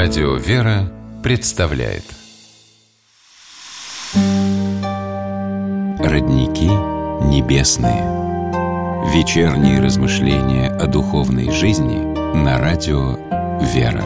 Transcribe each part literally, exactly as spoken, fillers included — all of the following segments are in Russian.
Радио «Вера» представляет Родники небесные. Вечерние размышления о духовной жизни на радио «Вера».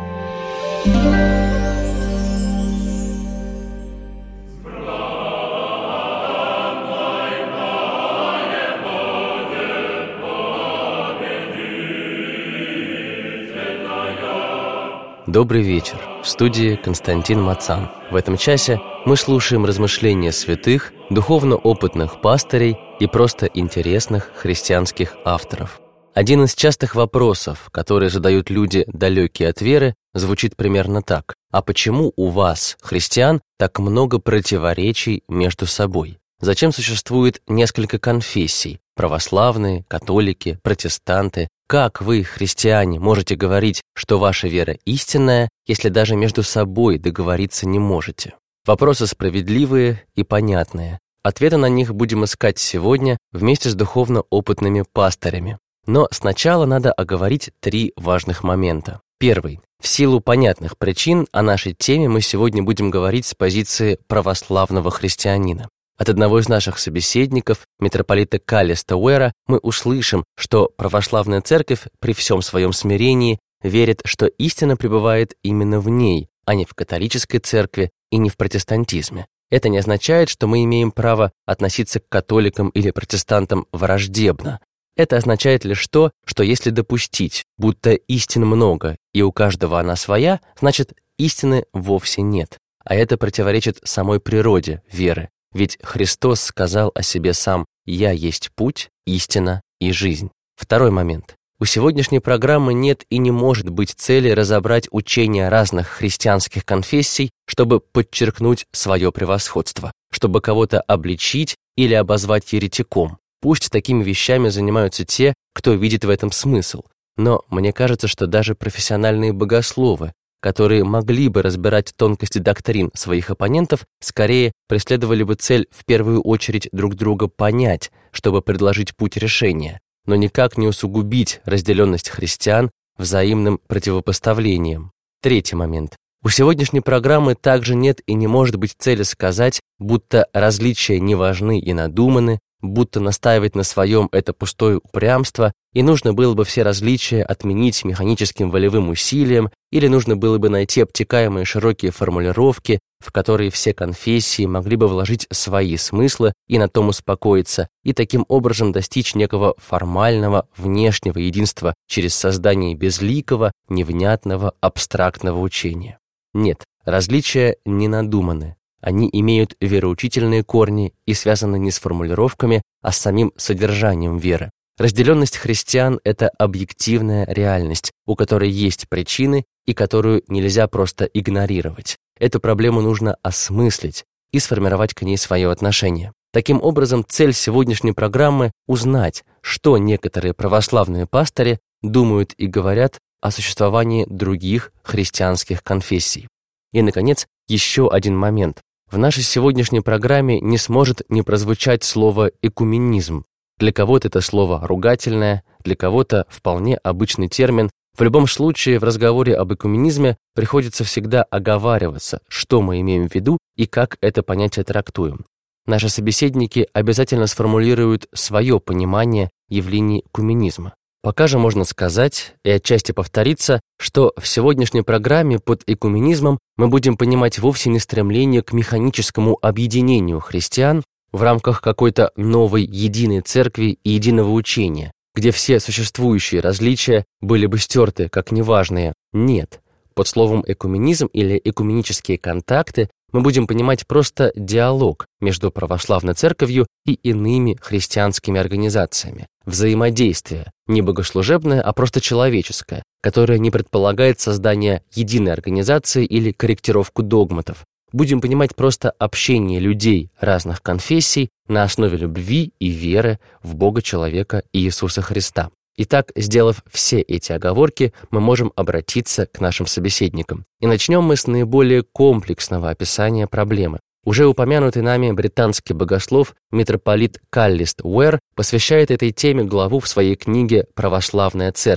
Добрый вечер. В студии Константин Мацан. В этом часе мы слушаем размышления святых, духовно опытных пастырей и просто интересных христианских авторов. Один из частых вопросов, которые задают люди, далекие от веры, звучит примерно так: а почему у вас, христиан, так много противоречий между собой? Зачем существует несколько конфессий – православные, католики, протестанты? Как вы, христиане, можете говорить, что ваша вера истинная, если даже между собой договориться не можете? Вопросы справедливые и понятные. Ответы на них будем искать сегодня вместе с духовно опытными пастырями. Но сначала надо оговорить три важных момента. Первый. В силу понятных причин о нашей теме мы сегодня будем говорить с позиции православного христианина. От одного из наших собеседников, митрополита Каллиста Уэра, мы услышим, что православная церковь при всем своем смирении верит, что истина пребывает именно в ней, а не в католической церкви и не в протестантизме. Это не означает, что мы имеем право относиться к католикам или протестантам враждебно. Это означает лишь то, что если допустить, будто истин много и у каждого она своя, значит, истины вовсе нет. А это противоречит самой природе веры. Ведь Христос сказал о себе сам: «Я есть путь, истина и жизнь». Второй момент. У сегодняшней программы нет и не может быть цели разобрать учения разных христианских конфессий, чтобы подчеркнуть свое превосходство, чтобы кого-то обличить или обозвать еретиком. Пусть такими вещами занимаются те, кто видит в этом смысл. Но мне кажется, что даже профессиональные богословы, которые могли бы разбирать тонкости доктрин своих оппонентов, скорее преследовали бы цель в первую очередь друг друга понять, чтобы предложить путь решения, но никак не усугубить разделенность христиан взаимным противопоставлением. Третий момент. У сегодняшней программы также нет и не может быть цели сказать, будто различия не важны и надуманы, будто настаивать на своем – это пустое упрямство, и нужно было бы все различия отменить механическим волевым усилием, или нужно было бы найти обтекаемые широкие формулировки, в которые все конфессии могли бы вложить свои смыслы и на том успокоиться, и таким образом достичь некого формального внешнего единства через создание безликого, невнятного, абстрактного учения. Нет, различия не надуманы. Они имеют вероучительные корни и связаны не с формулировками, а с самим содержанием веры. Разделенность христиан – это объективная реальность, у которой есть причины и которую нельзя просто игнорировать. Эту проблему нужно осмыслить и сформировать к ней свое отношение. Таким образом, цель сегодняшней программы – узнать, что некоторые православные пастыри думают и говорят о существовании других христианских конфессий. И, наконец, еще один момент. В нашей сегодняшней программе не сможет не прозвучать слово «экуменизм». Для кого-то это слово ругательное, для кого-то вполне обычный термин. В любом случае, в разговоре об экуменизме приходится всегда оговариваться, что мы имеем в виду и как это понятие трактуем. Наши собеседники обязательно сформулируют свое понимание явлений экуменизма. Пока же можно сказать, и отчасти повториться, что в сегодняшней программе под экуменизмом мы будем понимать вовсе не стремление к механическому объединению христиан в рамках какой-то новой единой церкви и единого учения, где все существующие различия были бы стерты как неважные. Нет. Под словом экуменизм или экуменические контакты мы будем понимать просто диалог между православной церковью и иными христианскими организациями. Взаимодействие, не богослужебное, а просто человеческое, которое не предполагает создание единой организации или корректировку догматов. Будем понимать просто общение людей разных конфессий на основе любви и веры в Бога человека Иисуса Христа. Итак, сделав все эти оговорки, мы можем обратиться к нашим собеседникам. И начнем мы с наиболее комплексного описания проблемы. Уже упомянутый нами британский богослов митрополит Каллист Уэр посвящает этой теме главу в своей книге «Православная церковь».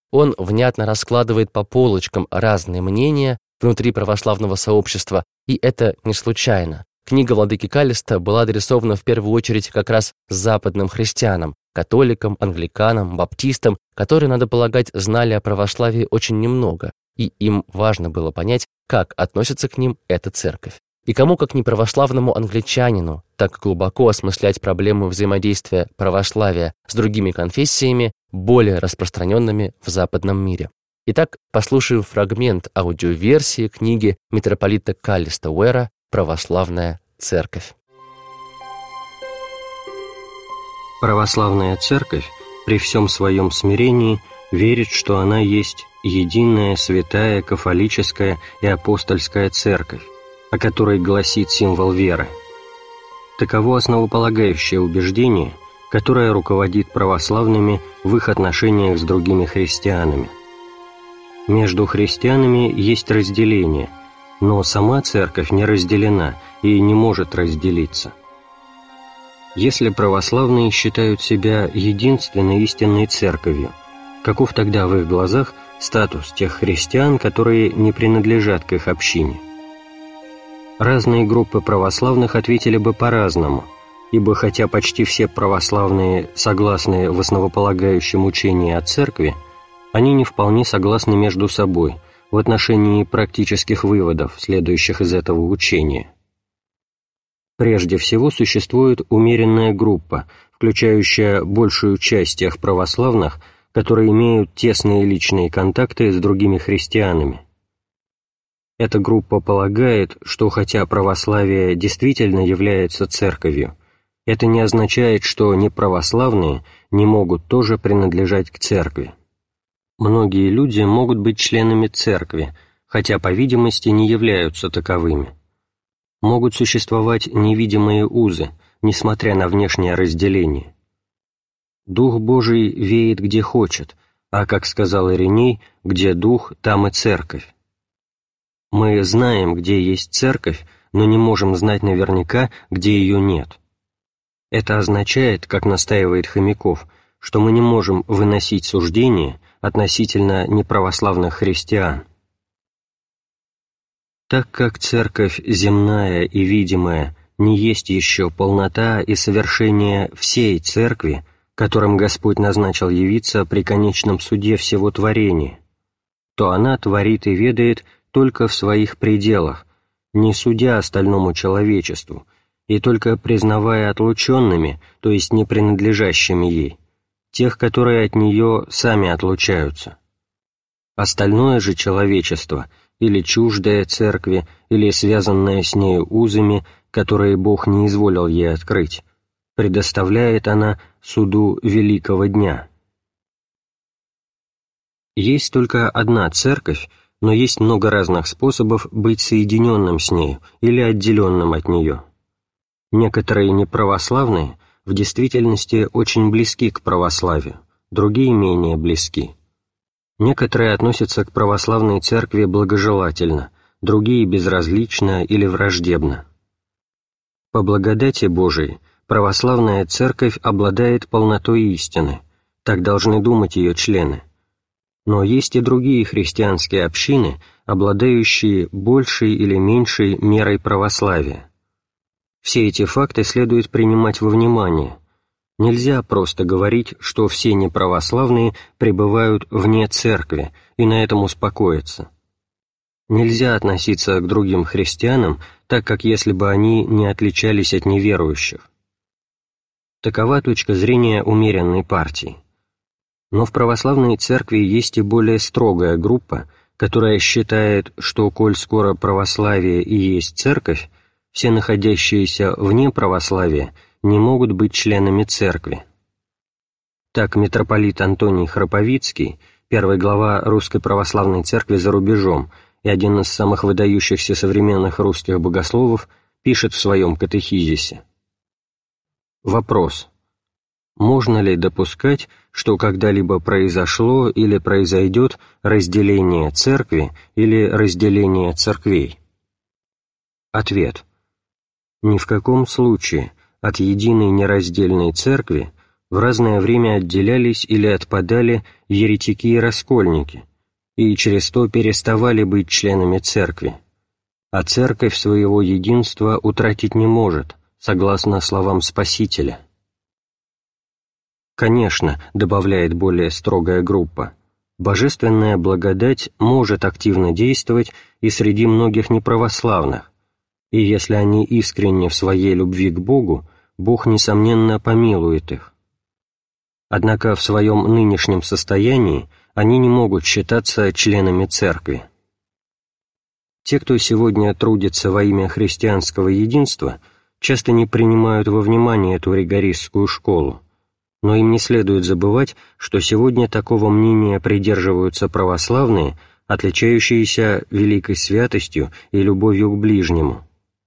Он внятно раскладывает по полочкам разные мнения внутри православного сообщества, и это не случайно. Книга владыки Каллиста была адресована в первую очередь как раз западным христианам, католикам, англиканам, баптистам, которые, надо полагать, знали о православии очень немного, и им важно было понять, как относится к ним эта церковь. И кому, как не православному англичанину, так глубоко осмыслять проблему взаимодействия православия с другими конфессиями, более распространенными в западном мире. Итак, послушаем фрагмент аудиоверсии книги митрополита Каллиста Уэра «Православная церковь». Православная церковь при всем своем смирении верит, что она есть единая, святая, кафолическая и апостольская церковь, о которой гласит символ веры. Таково основополагающее убеждение, которое руководит православными в их отношениях с другими христианами. Между христианами есть разделение, но сама церковь не разделена и не может разделиться. Если православные считают себя единственной истинной церковью, каков тогда в их глазах статус тех христиан, которые не принадлежат к их общине? Разные группы православных ответили бы по-разному, ибо хотя почти все православные согласны в основополагающем учении о церкви, они не вполне согласны между собой в отношении практических выводов, следующих из этого учения. Прежде всего существует умеренная группа, включающая большую часть тех православных, которые имеют тесные личные контакты с другими христианами. Эта группа полагает, что хотя православие действительно является церковью, это не означает, что неправославные не могут тоже принадлежать к церкви. Многие люди могут быть членами церкви, хотя, по видимости, не являются таковыми. Могут существовать невидимые узы, несмотря на внешнее разделение. Дух Божий веет где хочет, а, как сказал Ириней, где дух, там и церковь. Мы знаем, где есть церковь, но не можем знать наверняка, где ее нет. Это означает, как настаивает Хомяков, что мы не можем выносить суждения относительно неправославных христиан. Так как церковь земная и видимая не есть еще полнота и совершение всей церкви, которым Господь назначил явиться при конечном суде всего творения, то она творит и ведает только в своих пределах, не судя остальному человечеству, и только признавая отлученными, то есть не принадлежащими ей, тех, которые от нее сами отлучаются. Остальное же человечество, или чуждое церкви, или связанное с нею узами, которые Бог не изволил ей открыть, предоставляет она суду великого дня. Есть только одна церковь, но есть много разных способов быть соединенным с нею или отделенным от нее. Некоторые неправославные в действительности очень близки к православию, другие менее близки. Некоторые относятся к православной церкви благожелательно, другие безразлично или враждебно. По благодати Божией православная церковь обладает полнотой истины, так должны думать ее члены. Но есть и другие христианские общины, обладающие большей или меньшей мерой православия. Все эти факты следует принимать во внимание. Нельзя просто говорить, что все неправославные пребывают вне церкви, и на этом успокоиться. Нельзя относиться к другим христианам, так как если бы они не отличались от неверующих. Такова точка зрения умеренной партии. Но в православной церкви есть и более строгая группа, которая считает, что, коль скоро православие и есть церковь, все находящиеся вне православия не могут быть членами церкви. Так митрополит Антоний Храповицкий, первый глава Русской Православной Церкви за рубежом и один из самых выдающихся современных русских богословов, пишет в своем катехизисе. Вопрос. Можно ли допускать, что когда-либо произошло или произойдет разделение церкви или разделение церквей? Ответ. Ни в каком случае от единой нераздельной церкви, в разное время отделялись или отпадали еретики и раскольники, и через то переставали быть членами церкви, а церковь своего единства утратить не может, согласно словам Спасителя. Конечно, добавляет более строгая группа, божественная благодать может активно действовать и среди многих неправославных, и если они искренни в своей любви к Богу, Бог, несомненно, помилует их. Однако в своем нынешнем состоянии они не могут считаться членами церкви. Те, кто сегодня трудится во имя христианского единства, часто не принимают во внимание эту ригористскую школу, но им не следует забывать, что сегодня такого мнения придерживаются православные, отличающиеся великой святостью и любовью к ближнему.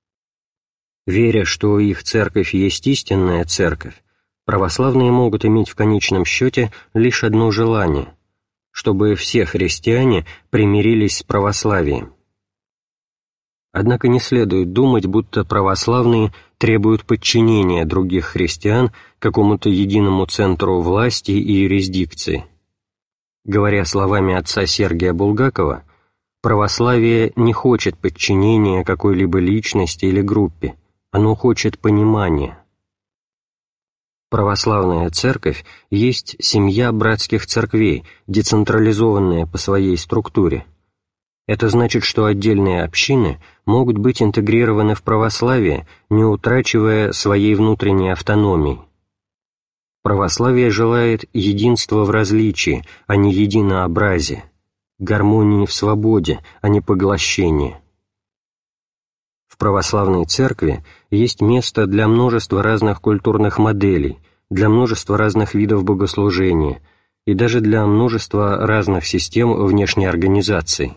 Веря, что их церковь есть истинная церковь, православные могут иметь в конечном счете лишь одно желание – чтобы все христиане примирились с православием. Однако не следует думать, будто православные требуют подчинения других христиан какому-то единому центру власти и юрисдикции. Говоря словами отца Сергия Булгакова, православие не хочет подчинения какой-либо личности или группе, оно хочет понимания. Православная церковь есть семья братских церквей, децентрализованная по своей структуре. Это значит, что отдельные общины могут быть интегрированы в православие, не утрачивая своей внутренней автономии. Православие желает единства в различии, а не единообразия, гармонии в свободе, а не поглощения. В православной церкви есть место для множества разных культурных моделей, для множества разных видов богослужения и даже для множества разных систем внешней организации.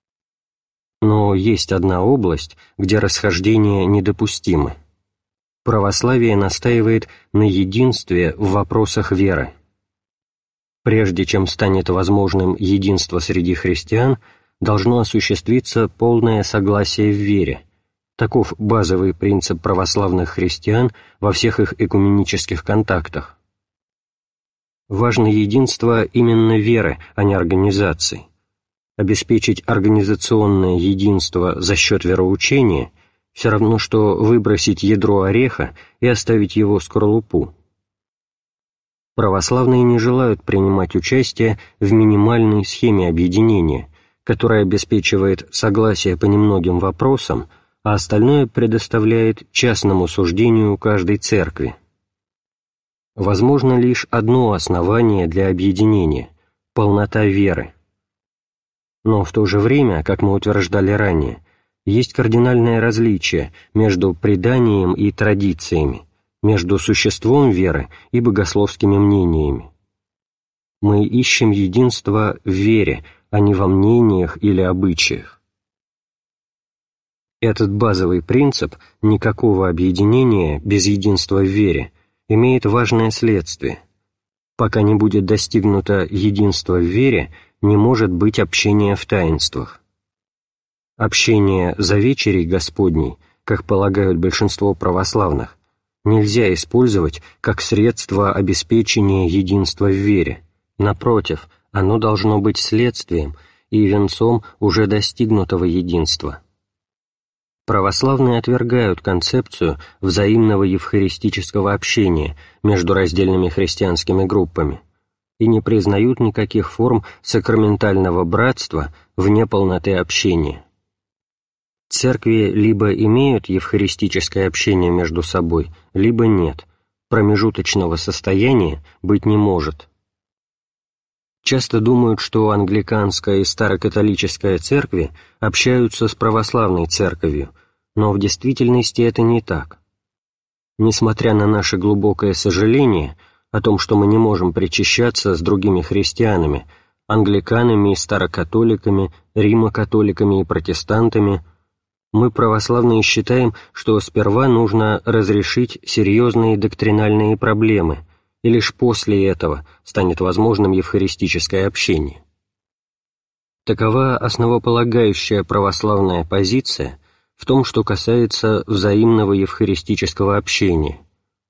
Но есть одна область, где расхождения недопустимы. Православие настаивает на единстве в вопросах веры. Прежде чем станет возможным единство среди христиан, должно осуществиться полное согласие в вере. Таков базовый принцип православных христиан во всех их экуменических контактах. Важно единство именно веры, а не организаций. Обеспечить организационное единство за счет вероучения все равно, что выбросить ядро ореха и оставить его скорлупу. Православные не желают принимать участие в минимальной схеме объединения, которая обеспечивает согласие по немногим вопросам, а остальное предоставляет частному суждению каждой церкви. Возможно лишь одно основание для объединения – полнота веры. Но в то же время, как мы утверждали ранее, есть кардинальное различие между преданием и традициями, между существом веры и богословскими мнениями. Мы ищем единство в вере, а не во мнениях или обычаях. Этот базовый принцип никакого объединения без единства в вере имеет важное следствие. Пока не будет достигнуто единство в вере, не может быть общения в таинствах. Общение за вечерей Господней, как полагают большинство православных, нельзя использовать как средство обеспечения единства в вере. Напротив, оно должно быть следствием и венцом уже достигнутого единства. Православные отвергают концепцию взаимного евхаристического общения между раздельными христианскими группами и не признают никаких форм сакраментального братства вне полноты общения. Церкви либо имеют евхаристическое общение между собой, либо нет, промежуточного состояния быть не может. Часто думают, что англиканская и старокатолическая церкви общаются с православной церковью, но в действительности это не так. Несмотря на наше глубокое сожаление о том, что мы не можем причащаться с другими христианами, англиканами и старокатоликами, римокатоликами и протестантами, мы, православные, считаем, что сперва нужно разрешить серьезные доктринальные проблемы, и лишь после этого станет возможным евхаристическое общение. Такова основополагающая православная позиция в том, что касается взаимного евхаристического общения.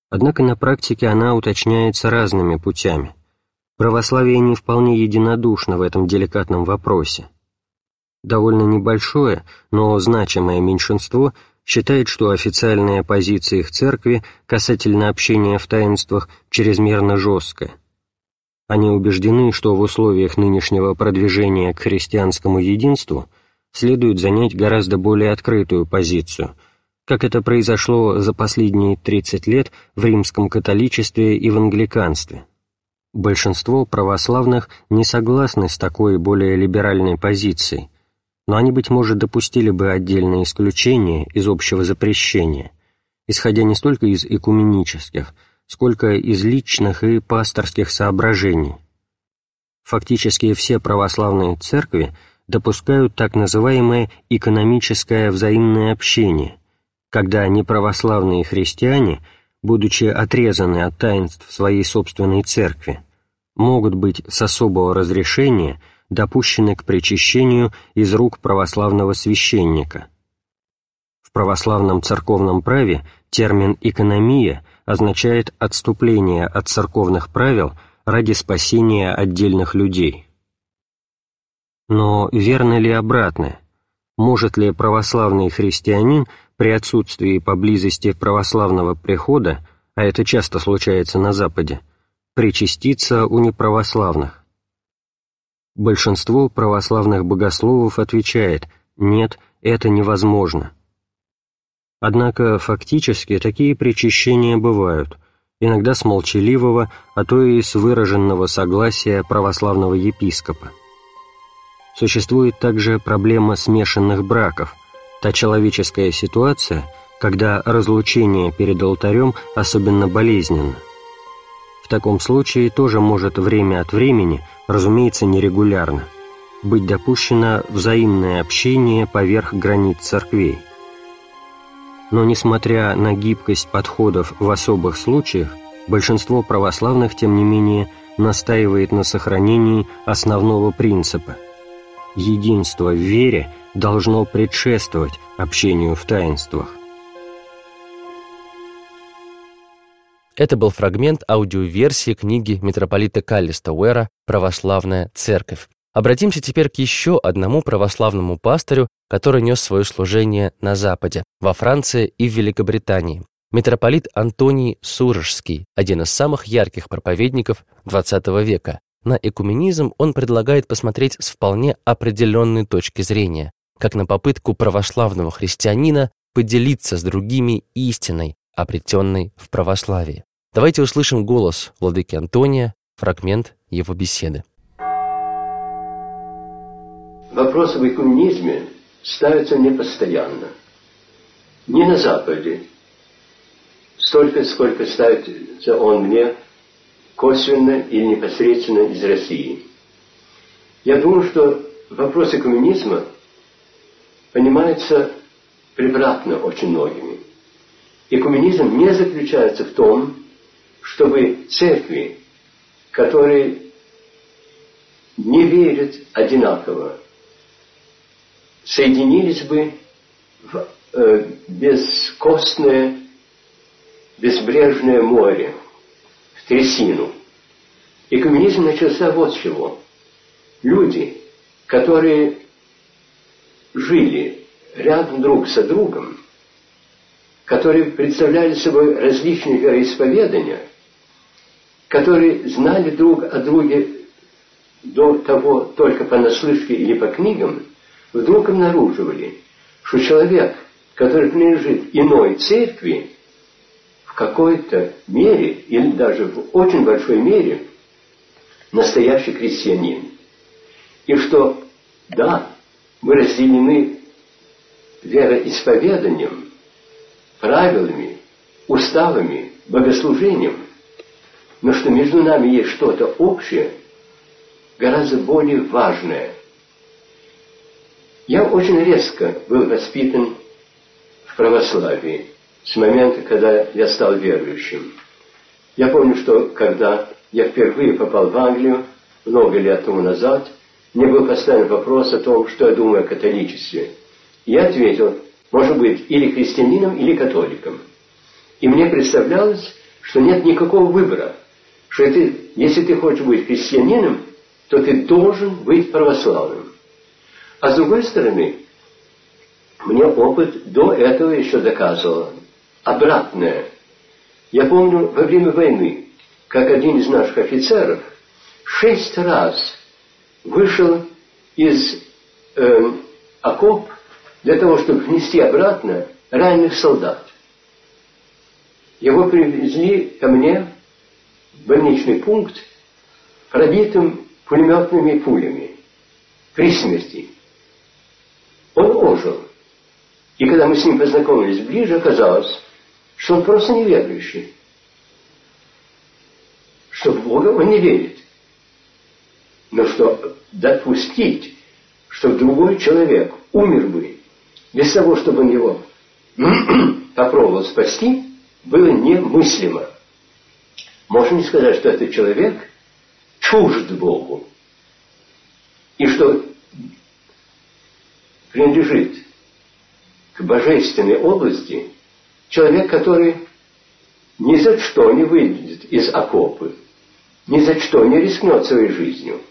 Однако на практике она уточняется разными путями. Православие не вполне единодушно в этом деликатном вопросе. Довольно небольшое, но значимое меньшинство считает, что официальная позиция их церкви касательно общения в таинствах чрезмерно жесткая. Они убеждены, что в условиях нынешнего продвижения к христианскому единству следует занять гораздо более открытую позицию, как это произошло за последние тридцать лет в римском католичестве и в англиканстве. Большинство православных не согласны с такой более либеральной позицией, но они, быть может, допустили бы отдельные исключения из общего запрещения, исходя не столько из экуменических, сколько из личных и пасторских соображений. Фактически все православные церкви допускают так называемое экономическое взаимное общение, когда неправославные христиане, будучи отрезаны от таинств своей собственной церкви, могут быть с особого разрешения допущены к причащению из рук православного священника. В православном церковном праве термин «экономия» означает отступление от церковных правил ради спасения отдельных людей. Но верно ли обратное? Может ли православный христианин при отсутствии поблизости православного прихода, а это часто случается на Западе, причаститься у неправославных? Большинство православных богословов отвечает: нет, это невозможно. Однако фактически такие причащения бывают, иногда с молчаливого, а то и с выраженного согласия православного епископа. Существует также проблема смешанных браков, та человеческая ситуация, когда разлучение перед алтарем особенно болезненно. В таком случае тоже может время от времени, разумеется, нерегулярно, быть допущено взаимное общение поверх границ церквей. Но, несмотря на гибкость подходов в особых случаях, большинство православных, тем не менее, настаивает на сохранении основного принципа. Единство в вере должно предшествовать общению в таинствах. Это был фрагмент аудиоверсии книги митрополита Каллиста Уэра «Православная церковь». Обратимся теперь к еще одному православному пастырю, который нес свое служение на Западе, во Франции и в Великобритании. Митрополит Антоний Сурожский, один из самых ярких проповедников двадцатого века. На экуменизм он предлагает посмотреть с вполне определенной точки зрения, как на попытку православного христианина поделиться с другими истиной, обретенной в православии. Давайте услышим голос владыки Антония, фрагмент его беседы. Вопрос об экуменизме ставится непостоянно. Не на Западе, столько, сколько ставится он мне косвенно или непосредственно из России. Я думаю, что вопрос экуменизма понимается превратно очень многими. Экуменизм не заключается в том, чтобы церкви, которые не верят одинаково, соединились бы в э, бескостное, безбрежное море, в трясину. Экуменизм начался вот с чего. Люди, которые жили рядом друг со другом, которые представляли собой различные вероисповедания, которые знали друг о друге до того только понаслышке или по книгам, вдруг обнаруживали, что человек, который принадлежит иной церкви, в какой-то мере, или даже в очень большой мере, настоящий христианин. И что, да, мы разделены вероисповеданием, правилами, уставами, богослужением, но что между нами есть что-то общее, гораздо более важное. Я очень резко был воспитан в православии с момента, когда я стал верующим. Я помню, что когда я впервые попал в Англию, много лет тому назад, мне был поставлен вопрос о том, что я думаю о католичестве. И я ответил, может быть, или христианином, или католиком. И мне представлялось, что нет никакого выбора, что это, если ты хочешь быть христианином, то ты должен быть православным. А с другой стороны, мне опыт до этого еще доказывал обратное. Я помню во время войны, как один из наших офицеров шесть раз вышел из э, окоп для того, чтобы внести обратно раненых солдат. Его привезли ко мне в больничный пункт, пробитым пулеметными пулями, при смерти. Он ожил. И когда мы с ним познакомились ближе, оказалось, что он просто неверующий. Что в Бога он не верит. Но что допустить, что другой человек умер бы без того, чтобы он его попробовал спасти, было немыслимо. Можно не сказать, что этот человек чужд Богу. И что принадлежит к божественной области человек, который ни за что не выйдет из окопа, ни за что не рискнет своей жизнью.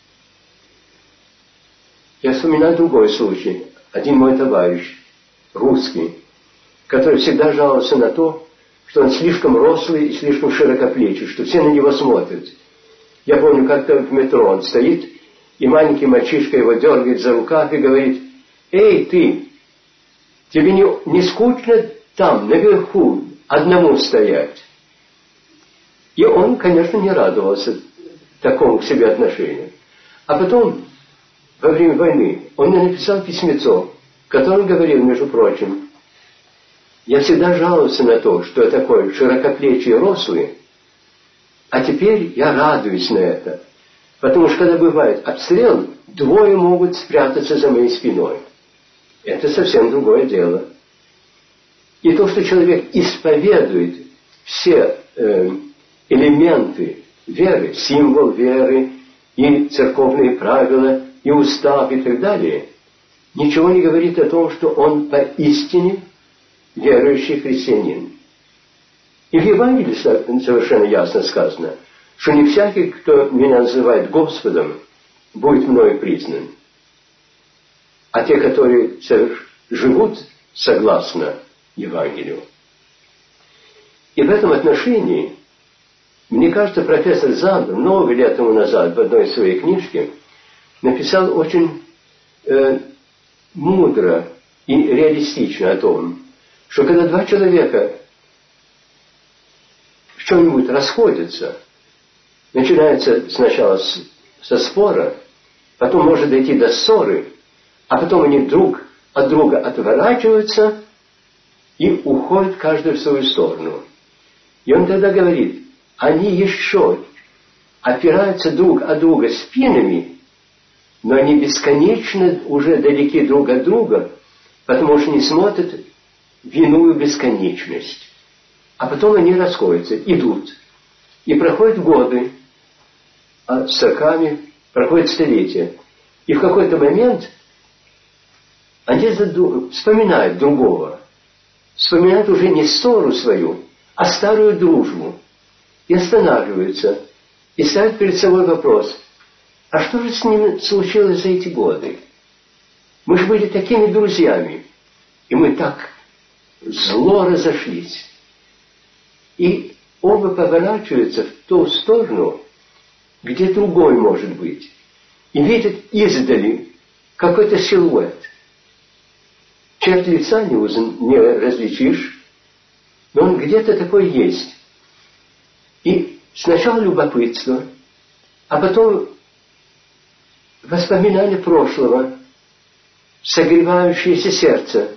Я вспоминаю другой случай. Один мой товарищ, русский, который всегда жаловался на то, что он слишком рослый и слишком широкоплечий, что все на него смотрят. Я помню, как-то в метро он стоит, и маленький мальчишка его дергает за рукав и говорит: «Эй, ты, тебе не, не скучно там, наверху, одному стоять?» И он, конечно, не радовался такому к себе отношению. А потом, во время войны, он мне написал письмецо, в котором говорил, между прочим: «Я всегда жаловался на то, что я такой широкоплечий и рослый, а теперь я радуюсь на это, потому что когда бывает обстрел, двое могут спрятаться за моей спиной. Это совсем другое дело». И то, что человек исповедует все э, элементы веры, символ веры, и церковные правила, и устав, и так далее, ничего не говорит о том, что он поистине верующий христианин. И в Евангелии совершенно ясно сказано, что не всякий, кто меня называет Господом, будет мною признан. А те, которые живут согласно Евангелию. И в этом отношении, мне кажется, профессор Замбер много лет тому назад в одной своей книжке написал очень э, мудро и реалистично о том, что когда два человека в чем-нибудь расходятся, начинается сначала с, со спора, потом может дойти до ссоры, а потом они друг от друга отворачиваются и уходят каждый в свою сторону. И он тогда говорит, они еще опираются друг от друга спинами, но они бесконечно уже далеки друг от друга, потому что не смотрят в иную бесконечность. А потом они расходятся, идут. И проходят годы, а с сороками проходят столетия. И в какой-то момент они заду... вспоминают другого. Вспоминают уже не ссору свою, а старую дружбу. И останавливаются. И ставят перед собой вопрос: а что же с ними случилось за эти годы? Мы же были такими друзьями. И мы так зло разошлись. И оба поворачиваются в ту сторону, где другой может быть. И видят издали какой-то силуэт. Черт лица не, уз... не различишь, но он где-то такой есть. И сначала любопытство, а потом воспоминания прошлого, согревающееся сердце,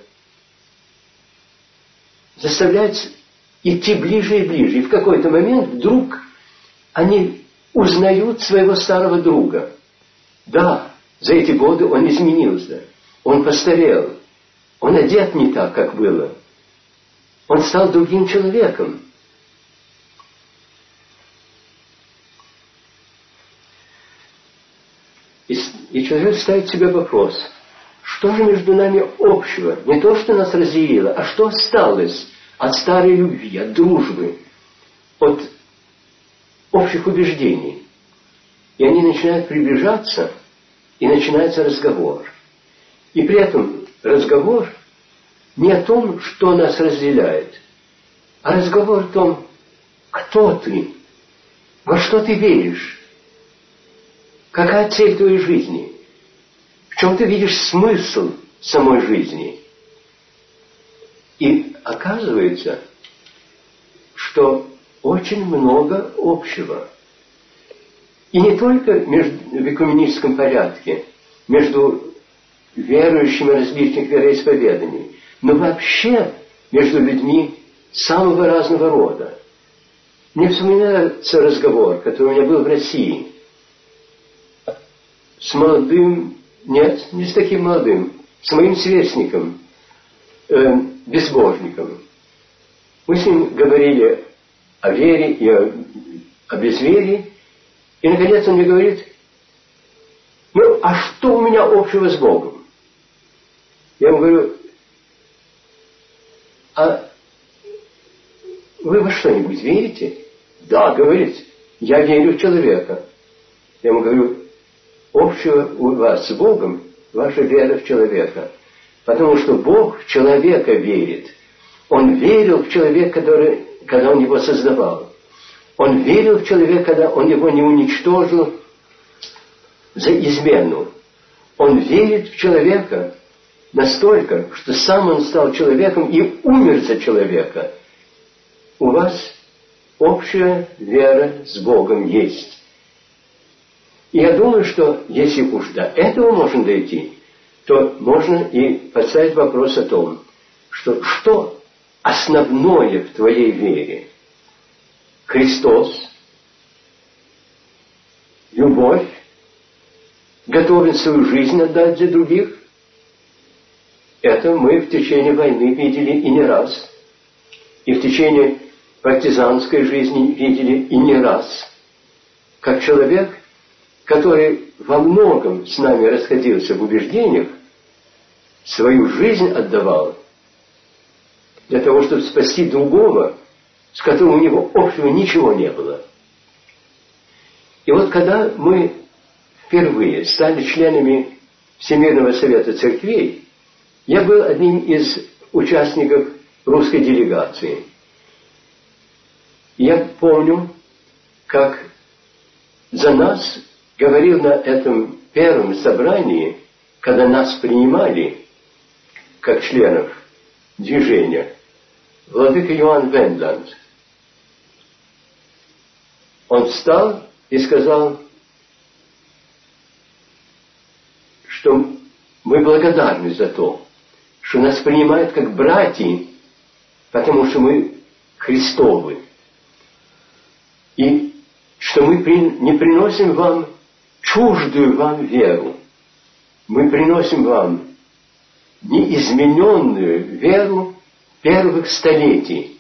заставляет идти ближе и ближе. И в какой-то момент вдруг они узнают своего старого друга. Да, за эти годы он изменился, он постарел, он одет не так, как было. Он стал другим человеком. И, и человек ставит себе вопрос: что же между нами общего? Не то, что нас разделило, а что осталось от старой любви, от дружбы? от общих убеждений. И они начинают приближаться, и начинается разговор. И при этом разговор не о том, что нас разделяет, а разговор о том, кто ты, во что ты веришь, какая цель твоей жизни, в чем ты видишь смысл самой жизни. И оказывается, что очень много общего. И не только между, в экуменическом порядке, между верующими различных вероисповеданий, но вообще между людьми самого разного рода. Мне вспоминается разговор, который у меня был в России, с молодым, нет, не с таким молодым, с моим сверстником, э, безбожником. Мы с ним говорили о вере и о, о безверии, и, наконец, он мне говорит: ну, а что у меня общего с Богом? Я ему говорю: а вы во что-нибудь верите? Да, говорит, я верю в человека. Я ему говорю: общего у вас с Богом ваша вера в человека. Потому что Бог в человека верит. Он верил в человека, который, когда Он его создавал. Он верил в человека, когда Он его не уничтожил за измену. Он верит в человека настолько, что сам Он стал человеком и умер за человека. У вас общая вера с Богом есть. И я думаю, что если уж до этого можно дойти, то можно и поставить вопрос о том, что что основное в твоей вере? Христос, любовь, готовность свою жизнь отдать за других. Это мы в течение войны видели и не раз. И в течение партизанской жизни видели и не раз. Как человек, который во многом с нами расходился в убеждениях, свою жизнь отдавал для того, чтобы спасти другого, с которым у него общего ничего не было. И вот когда мы впервые стали членами Всемирного Совета Церквей, я был одним из участников русской делегации. Я помню, как за нас говорил на этом первом собрании, когда нас принимали как членов движения, владыка Иоанн Вендланд. Он встал и сказал, что мы благодарны за то, что нас принимают как братья, потому что мы Христовы. И что мы не приносим вам чуждую вам веру. Мы приносим вам неизмененную веру первых столетий.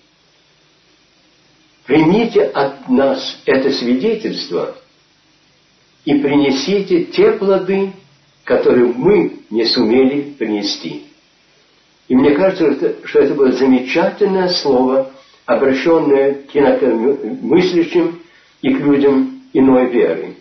Примите от нас это свидетельство и принесите те плоды, которые мы не сумели принести. И мне кажется, что это было замечательное слово, обращенное к инакомыслящим и к людям иной веры.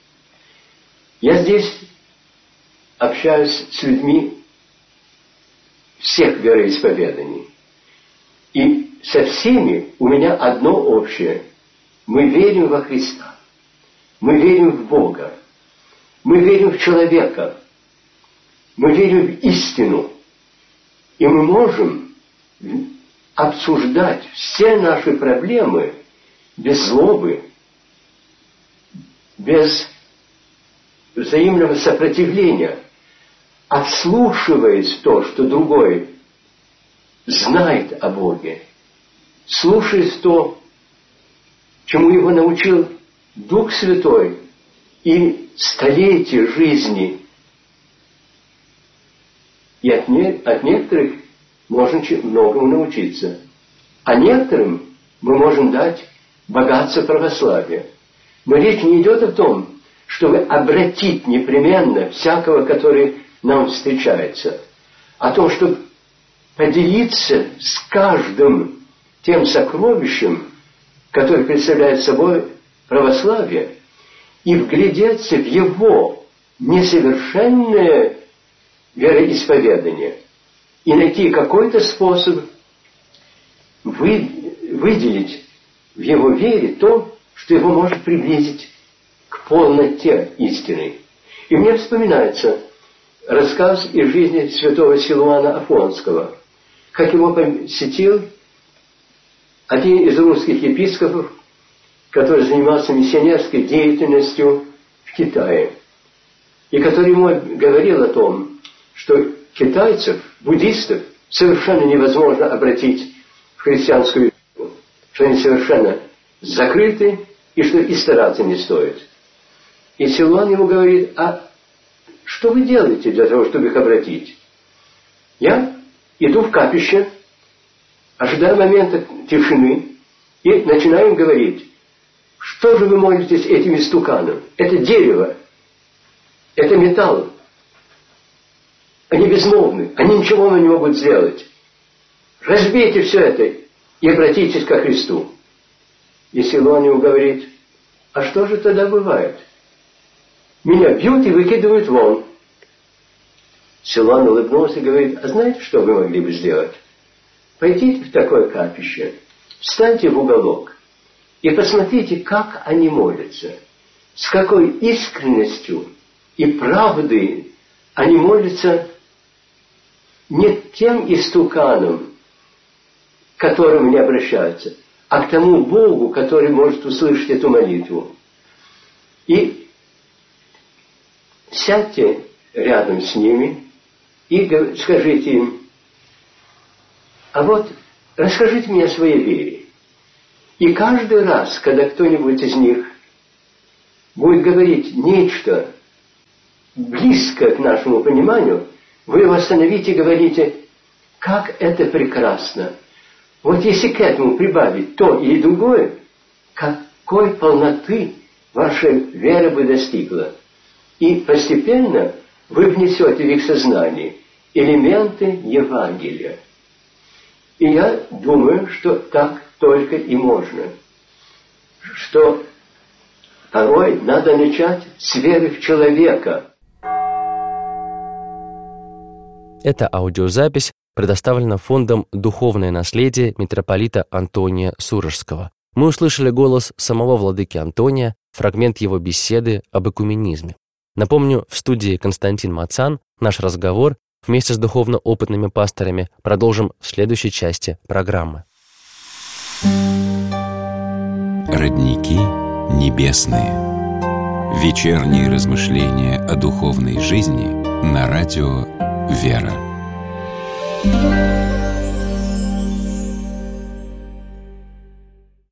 Я здесь общаюсь с людьми всех вероисповеданий. И со всеми у меня одно общее. Мы верим во Христа. Мы верим в Бога. Мы верим в человека. Мы верим в истину. И мы можем обсуждать все наши проблемы без злобы, без взаимного сопротивления, а вслушиваясь в то, что другой знает о Боге, слушаясь то, чему его научил Дух Святой и столетия жизни. И от, не, от некоторых можно многому научиться. А некоторым мы можем дать богатство православия. Но речь не идет о том, чтобы обратить непременно всякого, который нам встречается, о том, чтобы поделиться с каждым тем сокровищем, который представляет собой православие, и вглядеться в его несовершенное вероисповедание и найти какой-то способ вы, выделить в его вере то, что его может приблизить к полноте истины. И мне вспоминается рассказ из жизни святого Силуана Афонского, как его посетил один из русских епископов, который занимался миссионерской деятельностью в Китае, и который ему говорил о том, что китайцев, буддистов, совершенно невозможно обратить в христианскую веру, что они совершенно закрыты и что и стараться не стоит. И Силуан ему говорит: а что вы делаете для того, чтобы их обратить? Я иду в капище, ожидаю момента тишины и начинаю им говорить: что же вы молитесь этим истуканам? Это дерево, это металл. Они безмолвны, они ничего не могут сделать. Разбейте все это и обратитесь ко Христу. И Силуан ему говорит: а что же тогда бывает? Меня бьют и выкидывают вон. Силуан улыбнулся и говорит: а знаете, что вы могли бы сделать? Пойдите в такое капище, встаньте в уголок и посмотрите, как они молятся, с какой искренностью и правдой они молятся не тем истуканам, к которым они обращаются, а к тому Богу, который может услышать эту молитву. И сядьте рядом с ними и скажите им: а вот расскажите мне о своей вере. И каждый раз, когда кто-нибудь из них будет говорить нечто близкое к нашему пониманию, вы его остановите и говорите: как это прекрасно! Вот если к этому прибавить то или другое, какой полноты ваша вера бы достигла. И постепенно вы внесете в их сознание элементы Евангелия. И я думаю, что так только и можно. Что порой надо начать с веры в человека. Эта аудиозапись предоставлена фондом «Духовное наследие» митрополита Антония Сурожского. Мы услышали голос самого владыки Антония, фрагмент его беседы об экуменизме. Напомню, в студии Константин Мацан. Наш разговор вместе с духовно опытными пасторами продолжим в следующей части программы. Родники небесные. Вечерние размышления о духовной жизни на радио «Вера».